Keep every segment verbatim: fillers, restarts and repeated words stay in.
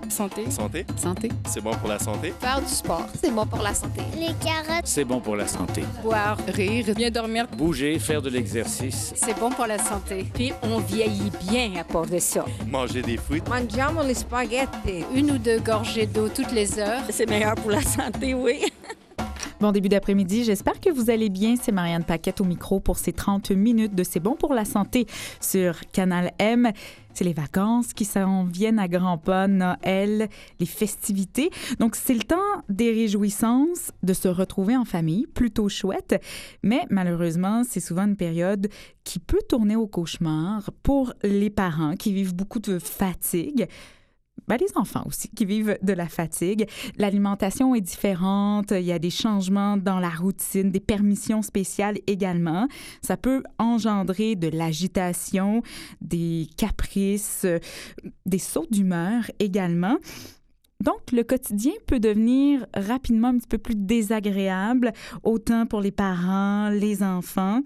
Santé. Santé. Santé. C'est bon pour la santé. Faire du sport. C'est bon pour la santé. Les carottes. C'est bon pour la santé. Boire, rire, bien dormir. Bouger, faire de l'exercice. C'est bon pour la santé. Puis on vieillit bien à part de ça. Manger des fruits. Mangiamo les spaghettis. Une ou deux gorgées d'eau toutes les heures. C'est meilleur pour la santé, oui. Bon début d'après-midi, j'espère que vous allez bien. C'est Marianne Paquette au micro pour ces trente minutes de C'est bon pour la santé sur Canal M. C'est les vacances qui s'en viennent à grands pas, Noël, les festivités. Donc, c'est le temps des réjouissances, de se retrouver en famille, plutôt chouette. Mais malheureusement, c'est souvent une période qui peut tourner au cauchemar pour les parents qui vivent beaucoup de fatigue. Ben, les enfants aussi qui vivent de la fatigue. L'alimentation est différente, il y a des changements dans la routine, des permissions spéciales également. Ça peut engendrer de l'agitation, des caprices, des sauts d'humeur également. Donc, le quotidien peut devenir rapidement un petit peu plus désagréable, autant pour les parents, les enfants,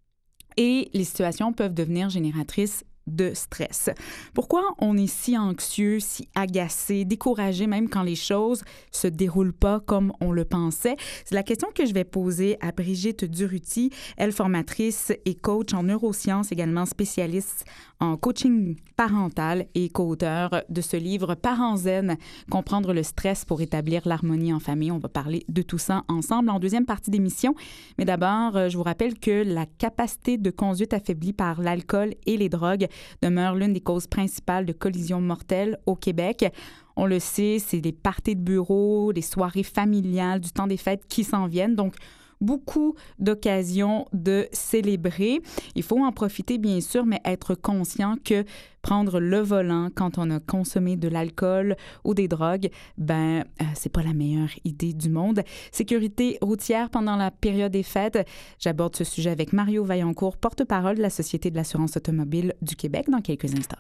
et les situations peuvent devenir génératrices de stress. Pourquoi on est si anxieux, si agacé, découragé même quand les choses se déroulent pas comme on le pensait? C'est la question que je vais poser à Brigitte Durutti, elle formatrice et coach en neurosciences, également spécialiste en coaching parental et co-auteur de ce livre Parents zen, comprendre le stress pour établir l'harmonie en famille. On va parler de tout ça ensemble en deuxième partie d'émission. Mais d'abord, je vous rappelle que la capacité de conduite affaiblie par l'alcool et les drogues demeure l'une des causes principales de collisions mortelles au Québec. On le sait, c'est les parties de bureau, les soirées familiales, du temps des fêtes qui s'en viennent. Donc, beaucoup d'occasions de célébrer. Il faut en profiter, bien sûr, mais être conscient que prendre le volant quand on a consommé de l'alcool ou des drogues, ben, euh, c'est pas la meilleure idée du monde. Sécurité routière pendant la période des fêtes. J'aborde ce sujet avec Mario Vaillancourt, porte-parole de la Société de l'assurance automobile du Québec, dans quelques instants.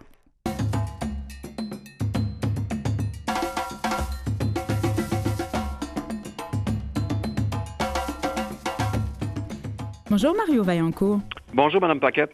Bonjour Mario Vaillancourt. Bonjour Mme Paquette.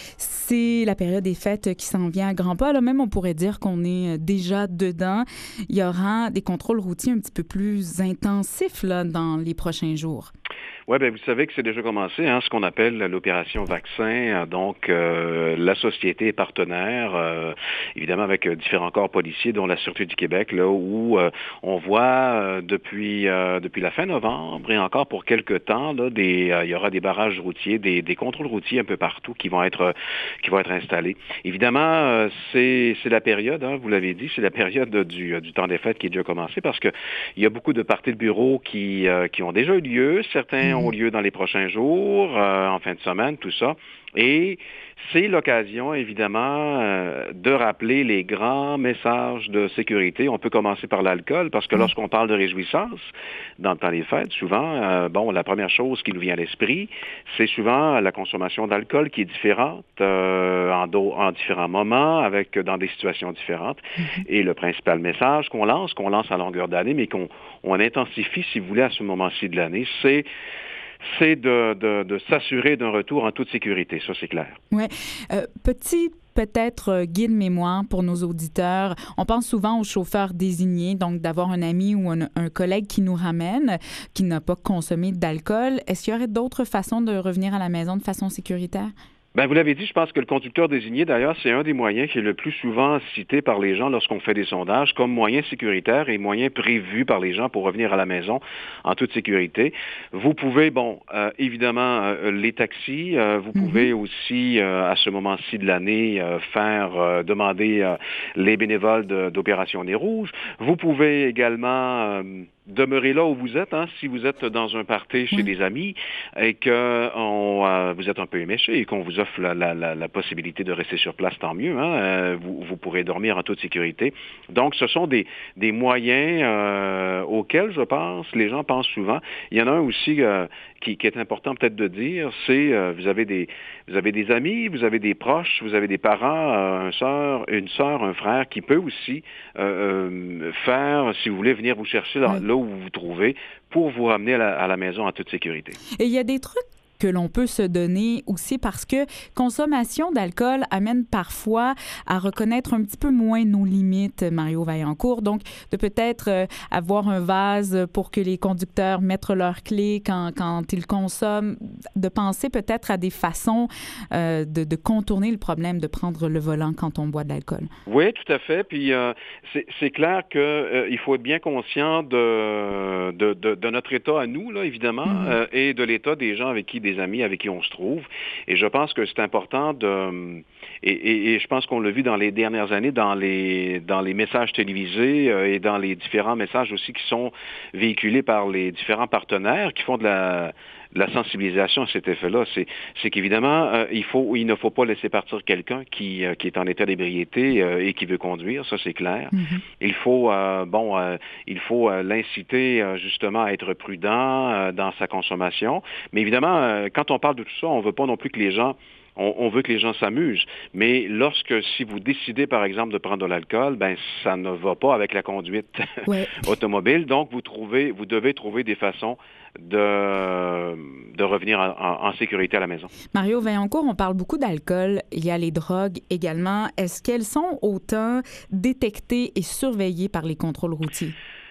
C'est la période des fêtes qui s'en vient à grands pas. Là, même, on pourrait dire qu'on est déjà dedans. Il y aura des contrôles routiers un petit peu plus intensifs là, dans les prochains jours. Oui, bien, vous savez que c'est déjà commencé, hein, ce qu'on appelle l'opération vaccin. Donc, euh, la société est partenaire, euh, évidemment, avec différents corps policiers, dont la Sûreté du Québec, là, où euh, on voit euh, depuis euh, depuis la fin novembre et encore pour quelques temps, là, des, euh, il y aura des barrages routiers, des, des contrôles routiers un peu partout qui vont être qui vont être installés. Évidemment, euh, c'est c'est la période, hein, vous l'avez dit, c'est la période du du temps des fêtes qui est déjà commencé parce que il y a beaucoup de parties de bureau qui euh, qui ont déjà eu lieu. Certains ont lieu dans les prochains jours, euh, en fin de semaine, tout ça. Et c'est l'occasion, évidemment, euh, de rappeler les grands messages de sécurité. On peut commencer par l'alcool, parce que lorsqu'on parle de réjouissance, dans le temps des fêtes, souvent, euh, bon, la première chose qui nous vient à l'esprit, c'est souvent la consommation d'alcool qui est différente euh, en, do- en différents moments, avec dans des situations différentes. Et le principal message qu'on lance, qu'on lance à longueur d'année, mais qu'on on intensifie, si vous voulez, à ce moment-ci de l'année, c'est c'est de, de, de s'assurer d'un retour en toute sécurité. Ça, c'est clair. Oui. Euh, petit peut-être euh, guide mémoire pour nos auditeurs. On pense souvent aux chauffeurs désignés, donc d'avoir un ami ou un, un collègue qui nous ramène, qui n'a pas consommé d'alcool. Est-ce qu'il y aurait d'autres façons de revenir à la maison de façon sécuritaire? Ben, vous l'avez dit, je pense que le conducteur désigné, d'ailleurs, c'est un des moyens qui est le plus souvent cité par les gens lorsqu'on fait des sondages comme moyen sécuritaire et moyen prévu par les gens pour revenir à la maison en toute sécurité. Vous pouvez, bon, euh, évidemment, euh, les taxis, euh, vous mm-hmm. pouvez aussi, euh, à ce moment-ci de l'année, euh, faire, euh, demander euh, les bénévoles de, d'Opération Nez Rouge. Vous pouvez également... Euh, demeurez là où vous êtes, hein, si vous êtes dans un party chez oui. des amis et que on, euh, vous êtes un peu éméché et qu'on vous offre la, la, la, la possibilité de rester sur place, tant mieux. Hein, euh, vous, vous pourrez dormir en toute sécurité. Donc, ce sont des, des moyens euh, auxquels, je pense, les gens pensent souvent. Il y en a un aussi euh, qui, qui est important peut-être de dire, c'est euh, vous avez des vous avez des amis, vous avez des proches, vous avez des parents, euh, un soeur, une sœur, un frère qui peut aussi euh, euh, faire, si vous voulez, venir vous chercher là, oui. là où vous vous trouvez pour vous ramener à la, à la maison en toute sécurité. Et il y a des trucs que l'on peut se donner aussi parce que consommation d'alcool amène parfois à reconnaître un petit peu moins nos limites, Mario Vaillancourt. Donc, de peut-être euh, avoir un vase pour que les conducteurs mettent leurs clés quand, quand ils consomment, de penser peut-être à des façons euh, de, de contourner le problème de prendre le volant quand on boit de l'alcool. Oui, tout à fait. Puis euh, c'est, c'est clair qu'il euh, faut être bien conscient de, de, de, de notre état à nous, là, évidemment, mm-hmm. euh, et de l'état des gens avec qui, des amis avec qui on se trouve. Et je pense que c'est important de... Et, et, et je pense qu'on l'a vu dans les dernières années, dans les, dans les messages télévisés euh, et dans les différents messages aussi qui sont véhiculés par les différents partenaires qui font de la... la sensibilisation à cet effet-là, c'est, c'est qu'évidemment, euh, il faut, il ne faut pas laisser partir quelqu'un qui, euh, qui est en état d'ébriété euh, et qui veut conduire, ça c'est clair. Mm-hmm. Il faut, euh, bon, euh, il faut euh, l'inciter euh, justement à être prudent euh, dans sa consommation. Mais évidemment, euh, quand on parle de tout ça, on ne veut pas non plus que les gens On, on veut que les gens s'amusent. Mais lorsque, si vous décidez, par exemple, de prendre de l'alcool, ben ça ne va pas avec la conduite ouais. automobile. Donc, vous trouvez, vous devez trouver des façons de, de revenir en, en, en sécurité à la maison. Mario Vaillancourt, on parle beaucoup d'alcool. Il y a les drogues également. Est-ce qu'elles sont autant détectées et surveillées par les contrôles routiers?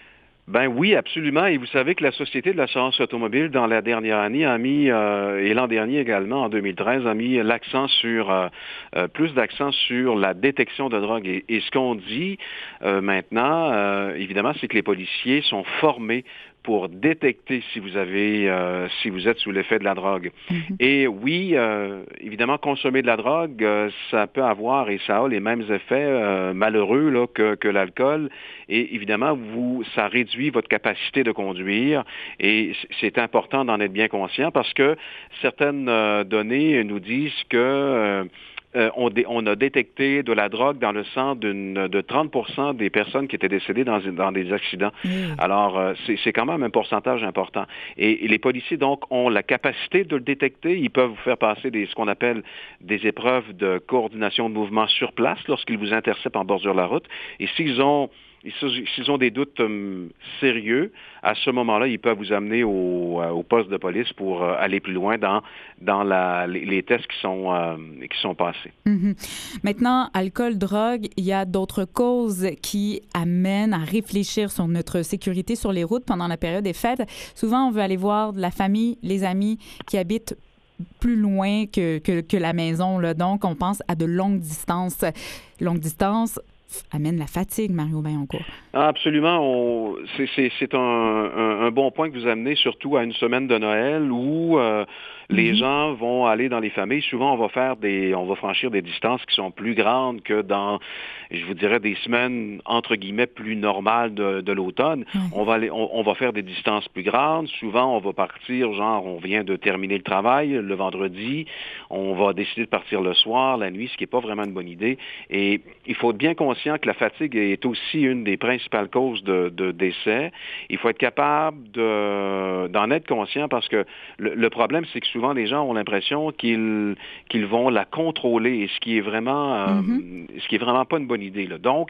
Ben oui, absolument. Et vous savez que la Société de l'assurance automobile, dans la dernière année, a mis, euh, et l'an dernier également, en deux mille treize, a mis l'accent sur, euh, euh, plus d'accent sur la détection de drogue. Et, et ce qu'on dit euh, maintenant, euh, évidemment, c'est que les policiers sont formés pour détecter si vous avez, euh, si vous êtes sous l'effet de la drogue. Mm-hmm. Et oui, euh, évidemment, consommer de la drogue, euh, ça peut avoir et ça a les mêmes effets euh, malheureux là, que, que l'alcool. Et évidemment, vous, ça réduit votre capacité de conduire. Et c'est important d'en être bien conscient parce que certaines euh, données nous disent que euh, Euh, on, dé, on a détecté de la drogue dans le sang d'une, de trente pour cent des personnes qui étaient décédées dans, dans des accidents. Mmh. Alors, euh, c'est, c'est quand même un pourcentage important. Et, et les policiers, donc, ont la capacité de le détecter. Ils peuvent vous faire passer des, ce qu'on appelle des épreuves de coordination de mouvement sur place lorsqu'ils vous interceptent en bordure de la route. Et s'ils ont S'ils ont des doutes um, sérieux, à ce moment-là, ils peuvent vous amener au, euh, au poste de police pour euh, aller plus loin dans, dans la, les, les tests qui sont, euh, qui sont passés. Mm-hmm. Maintenant, alcool, drogue, il y a d'autres causes qui amènent à réfléchir sur notre sécurité sur les routes pendant la période des fêtes. Souvent, on veut aller voir de la famille, les amis qui habitent plus loin que, que, que la maison. Là. Donc, on pense à de longues distances. Longues distances amène la fatigue, Mario Vaillancourt. Absolument. On, c'est, c'est, c'est un, un, un bon point que vous amenez, surtout à une semaine de Noël où euh, les mm-hmm. gens vont aller dans les familles. Souvent, on va faire des, on va franchir des distances qui sont plus grandes que dans, je vous dirais, des semaines, entre guillemets, plus normales de, de l'automne. Mm-hmm. On va aller, on, on va faire des distances plus grandes. Souvent, on va partir, genre, on vient de terminer le travail le vendredi. On va décider de partir le soir, la nuit, ce qui n'est pas vraiment une bonne idée. Et il faut être bien conscient que la fatigue est aussi une des principales causes de, de décès. Il faut être capable de, d'en être conscient parce que le, le problème, c'est que souvent, les gens ont l'impression qu'ils, qu'ils vont la contrôler, et ce qui est vraiment, euh, mm-hmm. ce qui est vraiment pas une bonne idée, là. Donc,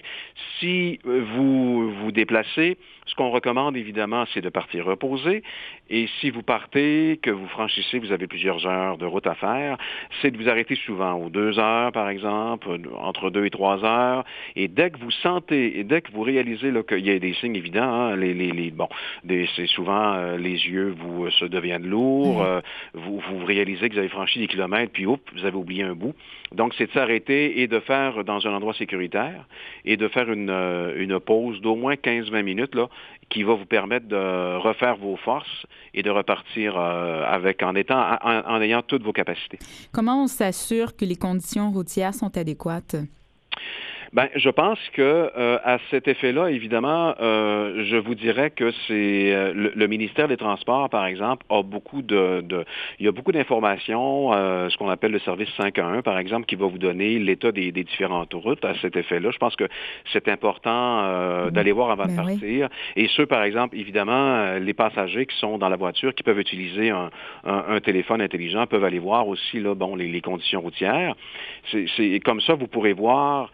si vous vous déplacez, ce qu'on recommande, évidemment, c'est de partir reposer. Et si vous partez, que vous franchissez, vous avez plusieurs heures de route à faire, c'est de vous arrêter souvent, aux deux heures, par exemple, entre deux et trois heures. Et dès que vous sentez, et dès que vous réalisez là, qu'il y a des signes évidents, hein, les, les, les, bon, des, c'est souvent euh, les yeux vous euh, se deviennent lourds, mmh. euh, vous, vous réalisez que vous avez franchi des kilomètres, puis oups, vous avez oublié un bout. Donc, c'est de s'arrêter et de faire dans un endroit sécuritaire et de faire une, une pause d'au moins quinze à vingt minutes, là, qui va vous permettre de refaire vos forces et de repartir euh, avec en étant en, en ayant toutes vos capacités. Comment on s'assure que les conditions routières sont adéquates? Ben, je pense que euh, à cet effet-là, évidemment, euh, je vous dirais que c'est euh, le, le ministère des Transports, par exemple, a beaucoup de, de il y a beaucoup d'informations, euh, ce qu'on appelle le service cinq un un, par exemple, qui va vous donner l'état des, des différentes routes à cet effet-là. Je pense que c'est important euh, d'aller voir avant ben de partir. Oui. Et ceux, par exemple, évidemment, les passagers qui sont dans la voiture, qui peuvent utiliser un, un, un téléphone intelligent, peuvent aller voir aussi là, bon, les, les conditions routières. C'est, c'est comme ça, vous pourrez voir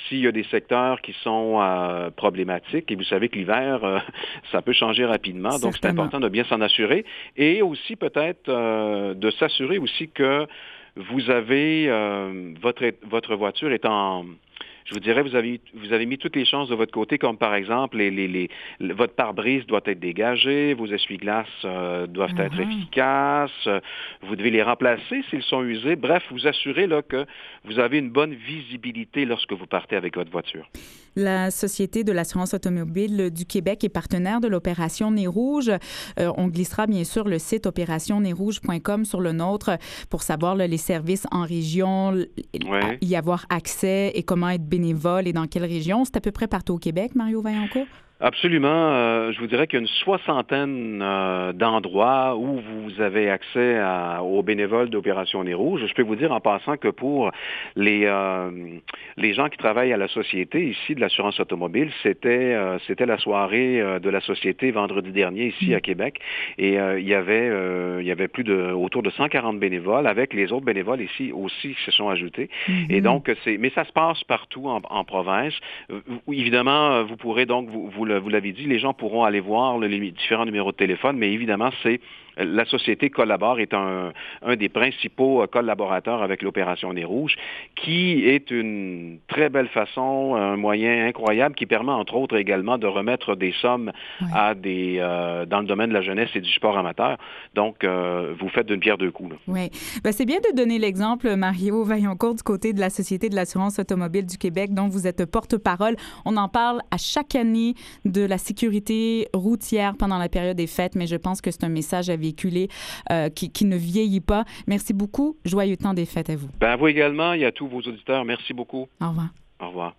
s'il y a des secteurs qui sont euh, problématiques, et vous savez que l'hiver, euh, ça peut changer rapidement, donc c'est important de bien s'en assurer. Et aussi peut-être euh, de s'assurer aussi que vous avez, euh, votre, votre voiture est en... Je vous dirais, vous avez, vous avez mis toutes les chances de votre côté, comme par exemple, les, les, les, votre pare-brise doit être dégagé, vos essuie-glaces euh, doivent mm-hmm. être efficaces, euh, vous devez les remplacer s'ils sont usés. Bref, vous assurez là, que vous avez une bonne visibilité lorsque vous partez avec votre voiture. La Société de l'assurance automobile du Québec est partenaire de l'Opération Nez Rouge. Euh, on glissera bien sûr le site opération nez rouge point com sur le nôtre pour savoir là, les services en région, ouais. y avoir accès et comment être bénévole et dans quelle région. C'est à peu près partout au Québec, Mario Vaillancourt? Absolument. Euh, je vous dirais qu'il y a une soixantaine euh, d'endroits où vous avez accès à, aux bénévoles d'Opération Nez Rouge. Je peux vous dire en passant que pour les euh, les gens qui travaillent à la société ici de l'assurance automobile, c'était euh, c'était la soirée euh, de la société vendredi dernier ici mmh. à Québec, et euh, il y avait euh, il y avait plus de autour de cent quarante bénévoles, avec les autres bénévoles ici aussi qui se sont ajoutés. Mmh. Et donc c'est mais ça se passe partout en, en province. Euh, évidemment, vous pourrez donc vous, vous vous l'avez dit, les gens pourront aller voir les différents numéros de téléphone, mais évidemment, c'est la société collabore, est un, un des principaux collaborateurs avec l'Opération Nez Rouge, qui est une très belle façon, un moyen incroyable qui permet, entre autres, également de remettre des sommes oui. à des euh, dans le domaine de la jeunesse et du sport amateur. Donc, euh, vous faites d'une pierre deux coups. Là. Oui. Ben, c'est bien de donner l'exemple, Mario Vaillancourt, du côté de la Société de l'assurance automobile du Québec, dont vous êtes porte-parole. On en parle à chaque année de la sécurité routière pendant la période des fêtes, mais je pense que c'est un message à véhiculer euh, qui, qui ne vieillit pas. Merci beaucoup. Joyeux temps des fêtes à vous. Ben, à vous également et à tous vos auditeurs. Merci beaucoup. Au revoir. Au revoir.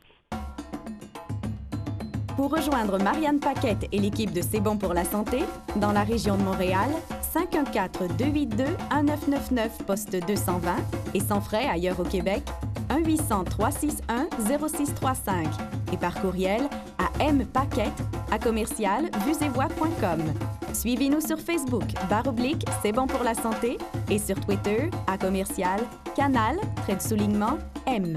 Pour rejoindre Marianne Paquette et l'équipe de C'est bon pour la santé, dans la région de Montréal, cinq un quatre, deux huit deux, un neuf neuf neuf, poste deux cent vingt, et sans frais ailleurs au Québec, un huit cents, trois six un, zéro six trois cinq, et par courriel à mpaquette à commercial vuesetvoix point com. Suivez-nous sur Facebook, barre oblique, C'est bon pour la santé, et sur Twitter, à commercial, canal, trait de soulignement, M.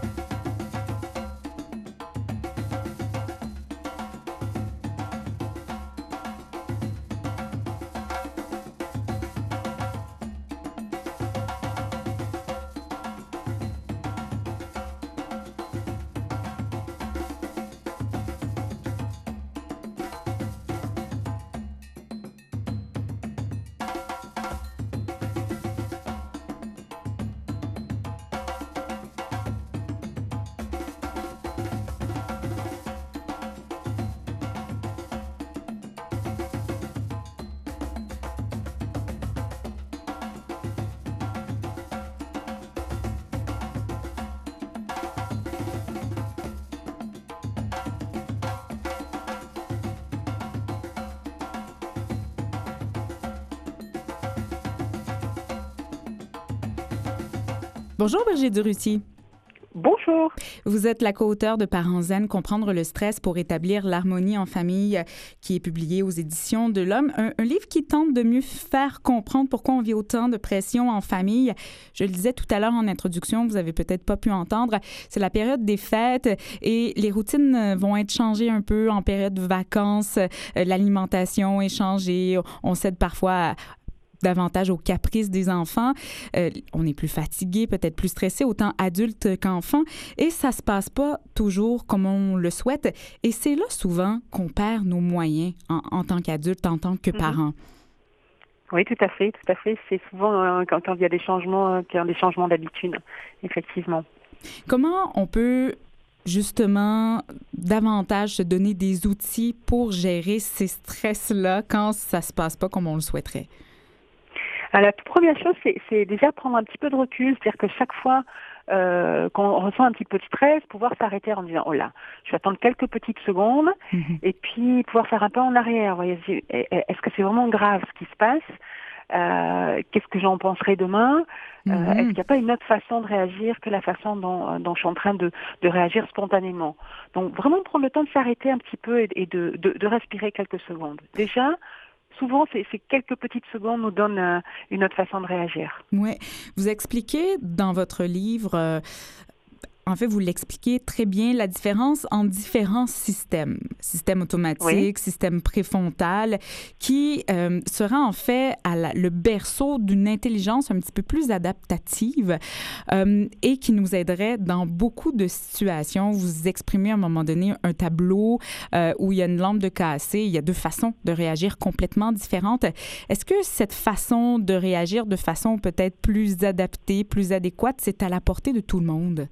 Bonjour, Brigitte Duruty. Bonjour. Vous êtes la co-auteure de Parents zen, Comprendre le stress pour établir l'harmonie en famille, qui est publié aux éditions de l'Homme. Un, un livre qui tente de mieux faire comprendre pourquoi on vit autant de pression en famille. Je le disais tout à l'heure en introduction, vous avez peut-être pas pu entendre, c'est la période des fêtes et les routines vont être changées un peu en période de vacances. L'alimentation est changée. On cède parfois à davantage aux caprices des enfants. Euh, on est plus fatigué, peut-être plus stressé, autant adulte qu'enfant, et ça se passe pas toujours comme on le souhaite. Et c'est là souvent qu'on perd nos moyens en, en tant qu'adulte, en tant que Mm-hmm. parent. Oui, tout à fait, tout à fait. C'est souvent euh, quand, quand il y a des changements, euh, qu'il y a des changements d'habitude, effectivement. Comment on peut justement davantage se donner des outils pour gérer ces stress-là quand ça se passe pas comme on le souhaiterait? Alors, la première chose, c'est, c'est déjà prendre un petit peu de recul, c'est-à-dire que chaque fois euh, qu'on ressent un petit peu de stress, pouvoir s'arrêter en disant « Oh là, je vais attendre quelques petites secondes mm-hmm. » et puis pouvoir faire un pas en arrière. Voyez, est-ce que c'est vraiment grave ce qui se passe? Euh, qu'est-ce que j'en penserai demain? euh, mm-hmm. Est-ce qu'il n'y a pas une autre façon de réagir que la façon dont, dont je suis en train de, de réagir spontanément? Donc, vraiment prendre le temps de s'arrêter un petit peu et, et de, de, de respirer quelques secondes. Déjà, souvent, ces, ces quelques petites secondes nous donnent euh, une autre façon de réagir. Oui. Vous expliquez dans votre livre, euh, en fait, vous l'expliquez très bien, la différence en différents systèmes. Système automatique, oui. système préfrontal, qui euh, sera en fait à la, le berceau d'une intelligence un petit peu plus adaptative euh, et qui nous aiderait dans beaucoup de situations. Vous exprimez à un moment donné un tableau euh, où il y a une lampe de cassée. Il y a deux façons de réagir complètement différentes. Est-ce que cette façon de réagir de façon peut-être plus adaptée, plus adéquate, c'est à la portée de tout le monde?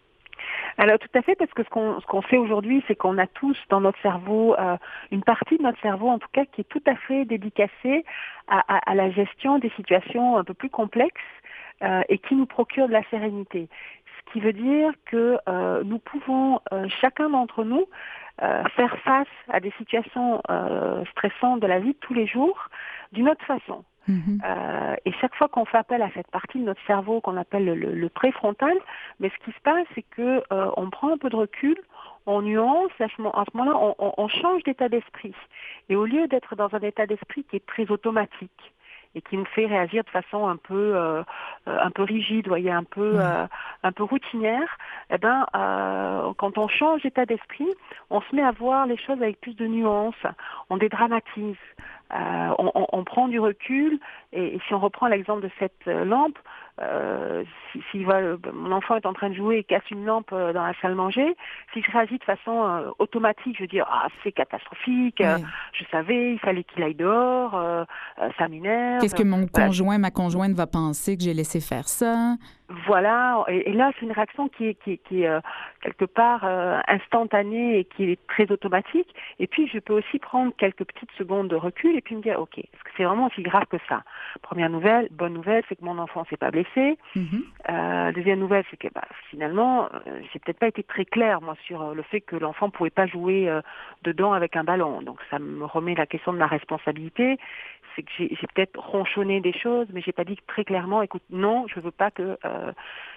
Alors tout à fait, parce que ce qu'on, ce qu'on fait aujourd'hui, c'est qu'on a tous dans notre cerveau, euh, une partie de notre cerveau en tout cas, qui est tout à fait dédicacée à, à, à la gestion des situations un peu plus complexes euh, et qui nous procure de la sérénité. Ce qui veut dire que euh, nous pouvons, euh, chacun d'entre nous, euh, faire face à des situations euh, stressantes de la vie de tous les jours d'une autre façon. Mmh. Euh, et chaque fois qu'on fait appel à cette partie de notre cerveau qu'on appelle le, le, le préfrontal, mais ce qui se passe, c'est que euh, on prend un peu de recul, on nuance, à ce, à ce moment-là, on, on, on change d'état d'esprit. Et au lieu d'être dans un état d'esprit qui est très automatique et qui nous fait réagir de façon un peu, euh, un peu rigide, voyez, un peu, mmh. euh, un peu routinière, eh ben, euh, quand on change d'état d'esprit, on se met à voir les choses avec plus de nuances, on dédramatise. Euh, on, on, on prend du recul et, et si on reprend l'exemple de cette euh, lampe, euh, si, si va, euh, mon enfant est en train de jouer et casse une lampe euh, dans la salle manger, si je réagis de façon euh, automatique, je veux dire ah c'est catastrophique, euh, oui. je savais, il fallait qu'il aille dehors, euh, euh, ça m'énerve. Qu'est-ce que mon voilà. conjoint, ma conjointe va penser que j'ai laissé faire ça? Voilà, et, et là c'est une réaction qui est, qui est, qui est euh, quelque part euh, instantanée et qui est très automatique. Et puis je peux aussi prendre quelques petites secondes de recul et puis me dire ok, est-ce que c'est vraiment aussi grave que ça? Première nouvelle, bonne nouvelle, c'est que mon enfant s'est pas blessé. Mm-hmm. Euh, deuxième nouvelle, c'est que bah, finalement euh, j'ai peut-être pas été très claire moi sur euh, le fait que l'enfant pouvait pas jouer euh, dedans avec un ballon. Donc ça me remet la question de ma responsabilité. C'est que j'ai, j'ai peut-être ronchonné des choses, mais j'ai pas dit très clairement, écoute, non, je veux pas que euh,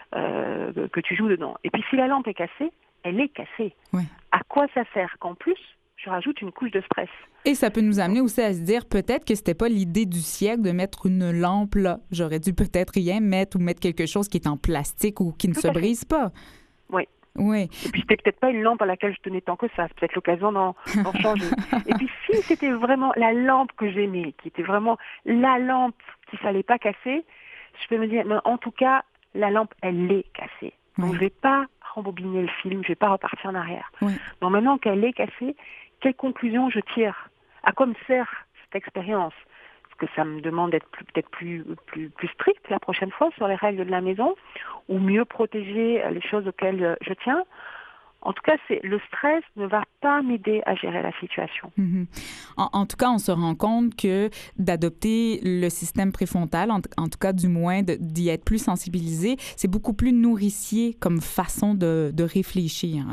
euh, que tu joues dedans. Et puis si la lampe est cassée, elle est cassée. Ouais. À quoi ça sert qu'en plus je rajoute une couche de stress? Et ça peut nous amener aussi à se dire peut-être que c'était pas l'idée du siècle de mettre une lampe là. J'aurais dû peut-être rien mettre ou mettre quelque chose qui est en plastique ou qui ne Tout se brise pas. Oui. Oui. Et puis c'était peut-être pas une lampe à laquelle je tenais tant que ça, c'est peut-être l'occasion d'en, d'en changer. Et puis si c'était vraiment la lampe que j'aimais, qui était vraiment la lampe qu'il fallait pas casser, je peux me dire, mais en tout cas, la lampe, elle est cassée. Donc oui. je vais pas rembobiner le film, je vais pas repartir en arrière. Oui. Donc maintenant qu'elle est cassée, quelle conclusion je tire? À quoi me sert cette expérience? Que ça me demande d'être plus, peut-être plus, plus, plus strict la prochaine fois sur les règles de la maison ou mieux protéger les choses auxquelles je tiens. En tout cas, c'est, le stress ne va pas m'aider à gérer la situation. Mm-hmm. En, en tout cas, on se rend compte que d'adopter le système préfrontal, en, en tout cas du moins de, d'y être plus sensibilisé, c'est beaucoup plus nourricier comme façon de, de réfléchir.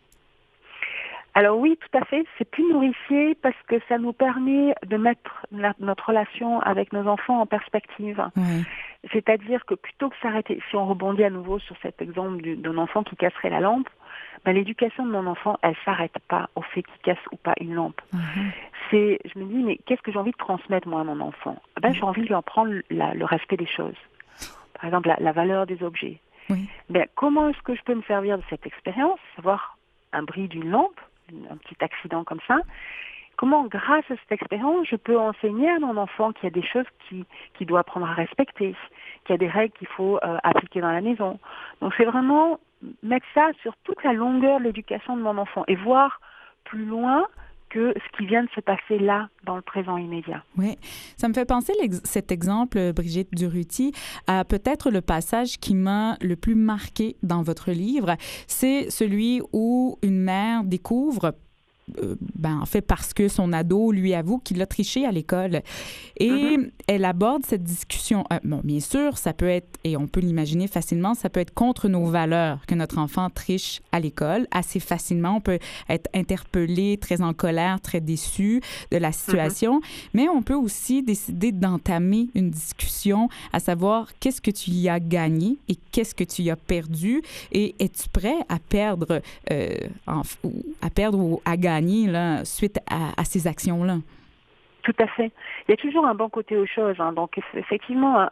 Alors oui, tout à fait, c'est plus nourricier parce que ça nous permet de mettre la, notre relation avec nos enfants en perspective. Oui. C'est-à-dire que plutôt que s'arrêter, si on rebondit à nouveau sur cet exemple du, d'un enfant qui casserait la lampe, ben l'éducation de mon enfant, elle s'arrête pas au fait qu'il casse ou pas une lampe. Mm-hmm. C'est, je me dis, mais qu'est-ce que j'ai envie de transmettre moi à mon enfant? Ben mm-hmm. j'ai envie de lui apprendre la, le respect des choses. Par exemple, la, la valeur des objets. Oui. Ben comment est-ce que je peux me servir de cette expérience, savoir un bris d'une lampe, un petit accident comme ça, comment, grâce à cette expérience, je peux enseigner à mon enfant qu'il y a des choses qui, qu'il doit apprendre à respecter, qu'il y a des règles qu'il faut euh, appliquer dans la maison. Donc c'est vraiment mettre ça sur toute la longueur de l'éducation de mon enfant et voir plus loin que ce qui vient de se passer là, dans le présent immédiat. Oui, ça me fait penser l'ex- cet exemple, Brigitte Durruti, à peut-être le passage qui m'a le plus marqué dans votre livre. C'est celui où une mère découvre, euh, ben, en fait, parce que son ado lui avoue qu'il a triché à l'école. Et mm-hmm. elle aborde cette discussion. Euh, bon, bien sûr, ça peut être, et on peut l'imaginer facilement, ça peut être contre nos valeurs que notre enfant triche à l'école assez facilement. On peut être interpellé, très en colère, très déçu de la situation. Mm-hmm. Mais on peut aussi décider d'entamer une discussion, à savoir qu'est-ce que tu y as gagné et qu'est-ce que tu y as perdu. Et es-tu prêt à perdre, euh, en, à perdre ou à gagner là, suite à, à ces actions-là? Tout à fait. Il y a toujours un bon côté aux choses. Hein. Donc, effectivement, un,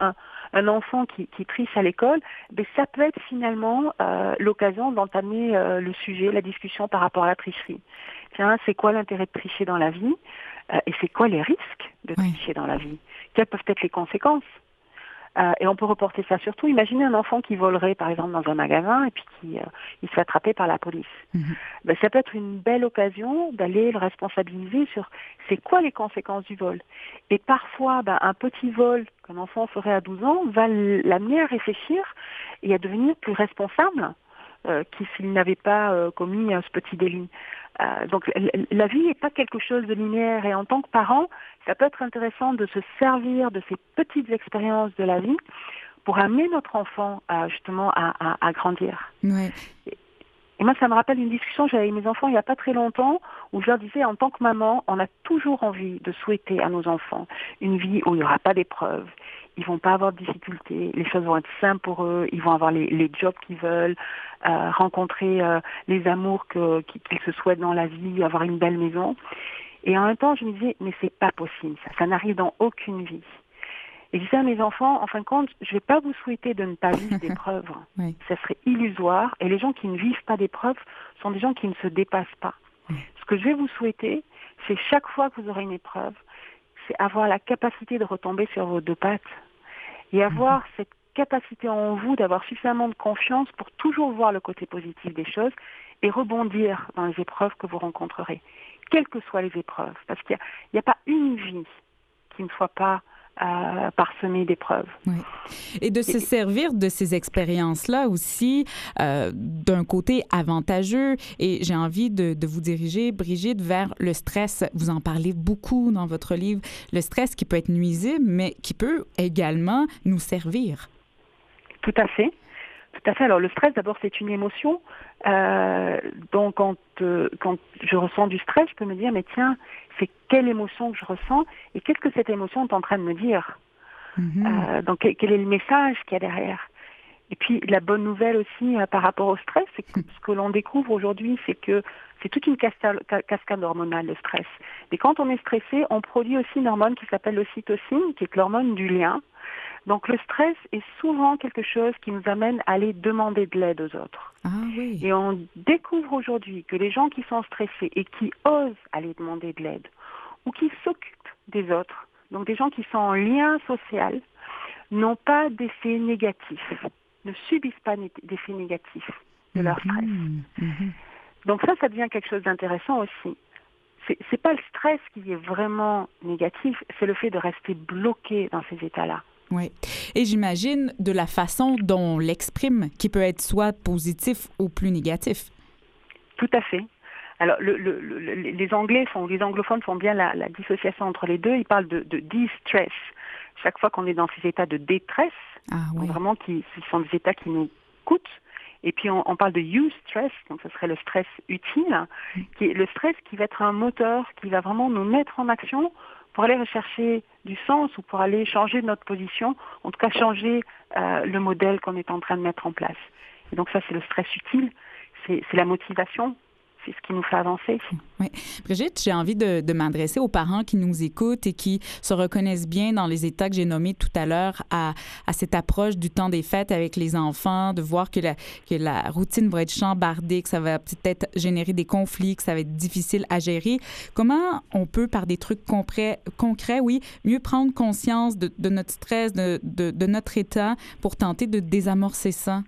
un enfant qui, qui triche à l'école, ben, ça peut être finalement euh, l'occasion d'entamer euh, le sujet, la discussion par rapport à la tricherie. Tiens, c'est quoi l'intérêt de tricher dans la vie euh, et c'est quoi les risques de tricher oui. dans la vie? Quelles peuvent être les conséquences? Euh, et on peut reporter ça surtout. Imaginez un enfant qui volerait, par exemple, dans un magasin et puis qui euh, il se fait attraper par la police. Mm-hmm. Ben, ça peut être une belle occasion d'aller le responsabiliser sur c'est quoi les conséquences du vol. Et parfois, ben, un petit vol qu'un enfant ferait à douze ans va l'amener à réfléchir et à devenir plus responsable euh, qu'il s'il n'avait pas euh, commis euh, ce petit délit. Euh, donc la vie n'est pas quelque chose de linéaire et en tant que parent, ça peut être intéressant de se servir de ces petites expériences de la vie pour amener notre enfant à, justement à, à, à grandir. Ouais. Et, et moi, ça me rappelle une discussion que j'avais avec mes enfants il n'y a pas très longtemps où je leur disais, en tant que maman, on a toujours envie de souhaiter à nos enfants une vie où il n'y aura pas d'épreuves. Ils vont pas avoir de difficultés, les choses vont être simples pour eux, ils vont avoir les, les jobs qu'ils veulent, euh, rencontrer euh, les amours que, qu'ils se souhaitent dans la vie, avoir une belle maison. Et en même temps, je me disais, mais c'est pas possible, ça, ça n'arrive dans aucune vie. Et je disais à mes enfants, en fin de compte, je vais pas vous souhaiter de ne pas vivre d'épreuves. Oui. Ça serait illusoire. Et les gens qui ne vivent pas d'épreuves sont des gens qui ne se dépassent pas. Oui. Ce que je vais vous souhaiter, c'est chaque fois que vous aurez une épreuve, c'est avoir la capacité de retomber sur vos deux pattes et avoir mmh. cette capacité en vous d'avoir suffisamment de confiance pour toujours voir le côté positif des choses et rebondir dans les épreuves que vous rencontrerez, quelles que soient les épreuves. Parce qu'il n'y a, a pas une vie qui ne soit pas Euh, parsemé d'épreuves. Oui. Et de se servir de ces expériences-là aussi euh, d'un côté avantageux. Et j'ai envie de, de vous diriger, Brigitte, vers le stress. Vous en parlez beaucoup dans votre livre. Le stress qui peut être nuisible, mais qui peut également nous servir. Tout à fait. Tout à fait. Alors, le stress, d'abord, c'est une émotion. Euh, donc, quand, euh, quand je ressens du stress, je peux me dire, mais tiens, c'est quelle émotion que je ressens et qu'est-ce que cette émotion est en train de me dire? Mm-hmm. euh, Donc, quel est le message qu'il y a derrière? Et puis, la bonne nouvelle aussi euh, par rapport au stress, c'est que ce que l'on découvre aujourd'hui, c'est que c'est toute une cascade, cascade hormonale, le stress. Et quand on est stressé, on produit aussi une hormone qui s'appelle l'ocytocine, qui est l'hormone du lien. Donc le stress est souvent quelque chose qui nous amène à aller demander de l'aide aux autres. Ah, oui. Et on découvre aujourd'hui que les gens qui sont stressés et qui osent aller demander de l'aide ou qui s'occupent des autres, donc des gens qui sont en lien social, n'ont pas d'effets négatifs, ne subissent pas d'effets négatifs de leur stress. Mmh, mmh. Donc ça, ça devient quelque chose d'intéressant aussi. C'est, c'est pas le stress qui est vraiment négatif, c'est le fait de rester bloqué dans ces états-là. Oui. Et j'imagine de la façon dont on l'exprime, qui peut être soit positif ou plus négatif. Tout à fait. Alors, le, le, le, les Anglais font, les anglophones font bien la, la dissociation entre les deux. Ils parlent de, de de-stress. Chaque fois qu'on est dans ces états de détresse, ah, oui. vraiment, qui, ce sont des états qui nous coûtent. Et puis, on, on parle de eustress, donc ce serait le stress utile, qui est le stress qui va être un moteur, qui va vraiment nous mettre en action pour aller rechercher du sens ou pour aller changer notre position, en tout cas changer euh, le modèle qu'on est en train de mettre en place. Et donc ça, c'est le stress utile, c'est, c'est la motivation, c'est ce qui nous fait avancer. Oui. Brigitte, j'ai envie de, de m'adresser aux parents qui nous écoutent et qui se reconnaissent bien dans les états que j'ai nommés tout à l'heure à, à cette approche du temps des fêtes avec les enfants, de voir que la, que la routine va être chambardée, que ça va peut-être générer des conflits, que ça va être difficile à gérer. Comment on peut, par des trucs concrets, concrets oui, mieux prendre conscience de, de notre stress, de, de, de notre état pour tenter de désamorcer ça?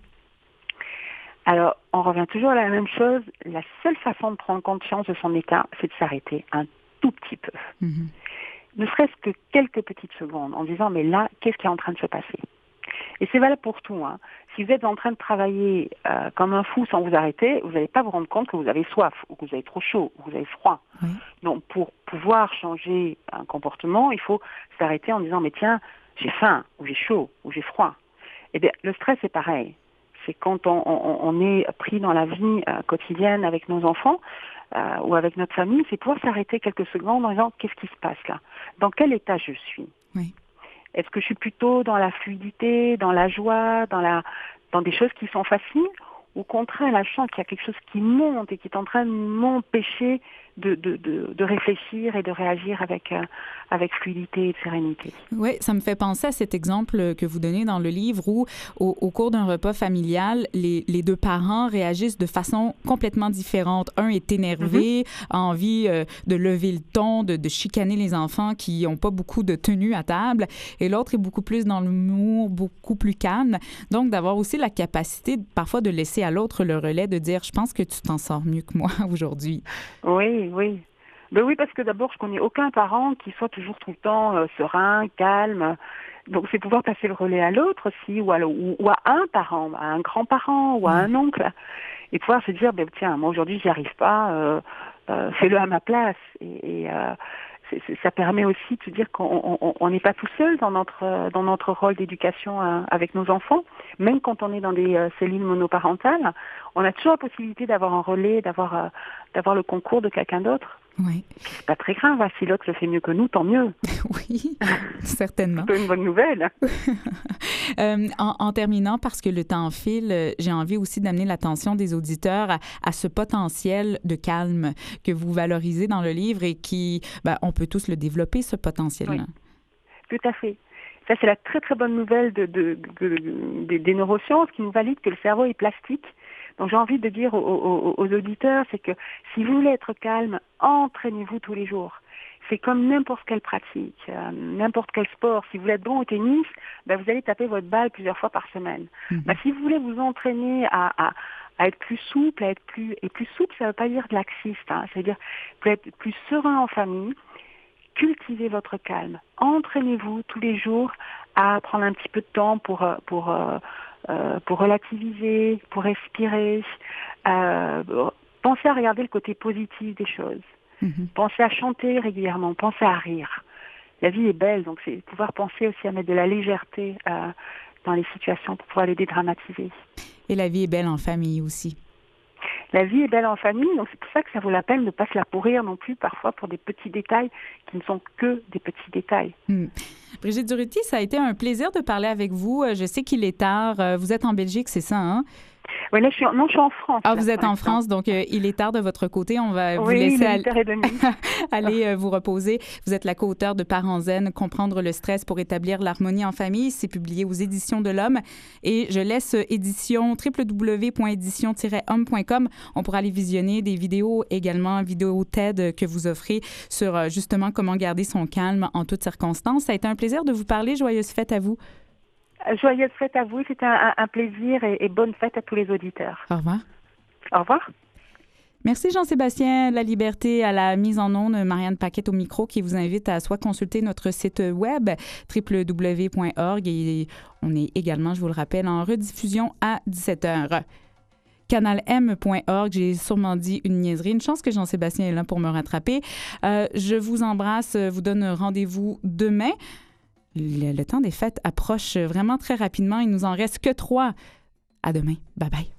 Alors, on revient toujours à la même chose. La seule façon de prendre conscience de son état, c'est de s'arrêter un tout petit peu. Mm-hmm. Ne serait-ce que quelques petites secondes en disant, mais là, qu'est-ce qui est en train de se passer? Et c'est valable pour tout. Hein. Si vous êtes en train de travailler euh, comme un fou sans vous arrêter, vous n'allez pas vous rendre compte que vous avez soif, ou que vous avez trop chaud, ou que vous avez froid. Mm-hmm. Donc, pour pouvoir changer un comportement, il faut s'arrêter en disant, mais tiens, j'ai faim, ou j'ai chaud, ou j'ai froid. Eh bien, le stress, c'est pareil. C'est quand on, on, on est pris dans la vie euh, quotidienne avec nos enfants euh, ou avec notre famille, c'est pouvoir s'arrêter quelques secondes en disant qu'est-ce qui se passe là? Dans quel état je suis? Oui. Est-ce que je suis plutôt dans la fluidité, dans la joie, dans, la, dans des choses qui sont faciles? au contraire, là, je sens qu'il y a quelque chose qui monte et qui est en train de m'empêcher de, de, de, de réfléchir et de réagir avec, euh, avec fluidité et de sérénité. Oui, ça me fait penser à cet exemple que vous donnez dans le livre où, au, au cours d'un repas familial, les, les deux parents réagissent de façon complètement différente. Un est énervé, mm-hmm. a envie euh, de lever le ton, de, de chicaner les enfants qui n'ont pas beaucoup de tenue à table, et l'autre est beaucoup plus dans l'humour, beaucoup plus calme. Donc, d'avoir aussi la capacité parfois de laisser à l'autre le relais, de dire « je pense que tu t'en sors mieux que moi aujourd'hui ». Oui. Oui, ben oui, parce que d'abord, je connais aucun parent qui soit toujours tout le temps euh, serein, calme. Donc, c'est pouvoir passer le relais à l'autre aussi, ou à, ou, ou à un parent, à un grand-parent, ou à un oncle, et pouvoir se dire, ben tiens, moi aujourd'hui, j'y arrive pas, euh, euh, fais-le à ma place. Et, et euh, c'est, c'est, ça permet aussi de se dire qu'on n'est pas tout seul dans notre dans notre rôle d'éducation euh, avec nos enfants, même quand on est dans des euh, cellules monoparentales, on a toujours la possibilité d'avoir un relais, d'avoir euh, d'avoir le concours de quelqu'un d'autre. Oui. C'est pas très grave, hein. Si l'autre le fait mieux que nous, tant mieux. Oui, certainement. C'est une bonne nouvelle. euh, en, en terminant, parce que le temps file, j'ai envie aussi d'amener l'attention des auditeurs à, à ce potentiel de calme que vous valorisez dans le livre et qui, ben, on peut tous le développer, ce potentiel-là. Oui. Tout à fait. Ça, c'est la très, très bonne nouvelle de, de, de, de, de, des neurosciences qui nous valide que le cerveau est plastique. Donc, j'ai envie de dire aux, aux, aux auditeurs, c'est que si vous voulez être calme, entraînez-vous tous les jours. C'est comme n'importe quelle pratique, euh, n'importe quel sport. Si vous voulez être bon au tennis, ben, vous allez taper votre balle plusieurs fois par semaine. Mm-hmm. Ben, si vous voulez vous entraîner à, à, à être plus souple, à être plus... Et plus souple, ça ne veut pas dire de laxiste, hein. Ça veut dire être plus serein en famille. Cultivez votre calme. Entraînez-vous tous les jours à prendre un petit peu de temps pour... pour euh, Euh, pour relativiser, pour respirer, euh, pensez à regarder le côté positif des choses, mm-hmm. pensez à chanter régulièrement, pensez à rire. La vie est belle, donc c'est pouvoir penser aussi à mettre de la légèreté euh, dans les situations pour pouvoir les dédramatiser. Et la vie est belle en famille aussi. La vie est belle en famille, donc c'est pour ça que ça vaut la peine de ne pas se la pourrir non plus parfois pour des petits détails qui ne sont que des petits détails. Hmm. Brigitte Durruty, ça a été un plaisir de parler avec vous. Je sais qu'il est tard. Vous êtes en Belgique, c'est ça, hein? Oui, là, je suis en, non, je suis en France. Ah, là, vous êtes en France, donc euh, il est tard de votre côté. On va oui, vous laisser aller, aller euh, vous reposer. Vous êtes la co-auteure de Parents zen, Comprendre le stress pour établir l'harmonie en famille. C'est publié aux Éditions de l'Homme. Et je laisse édition w w w point édition tiret homme point com. On pourra aller visionner des vidéos également, vidéos TED que vous offrez sur euh, justement comment garder son calme en toutes circonstances. Ça a été un plaisir de vous parler. Joyeuse fête à vous. Joyeuse fête à vous, c'était un, un plaisir et, et bonne fête à tous les auditeurs. Au revoir. Au revoir. Merci Jean-Sébastien Laliberté à la mise en onde, Marianne Paquette au micro qui vous invite à soit consulter notre site web w w w point org et on est également, je vous le rappelle, en rediffusion à dix-sept heures. canal m point org, j'ai sûrement dit une niaiserie. Une chance que Jean-Sébastien est là pour me rattraper. Euh, je vous embrasse, vous donne rendez-vous demain. Le, le temps des fêtes approche vraiment très rapidement. Il nous en reste que trois. À demain. Bye bye.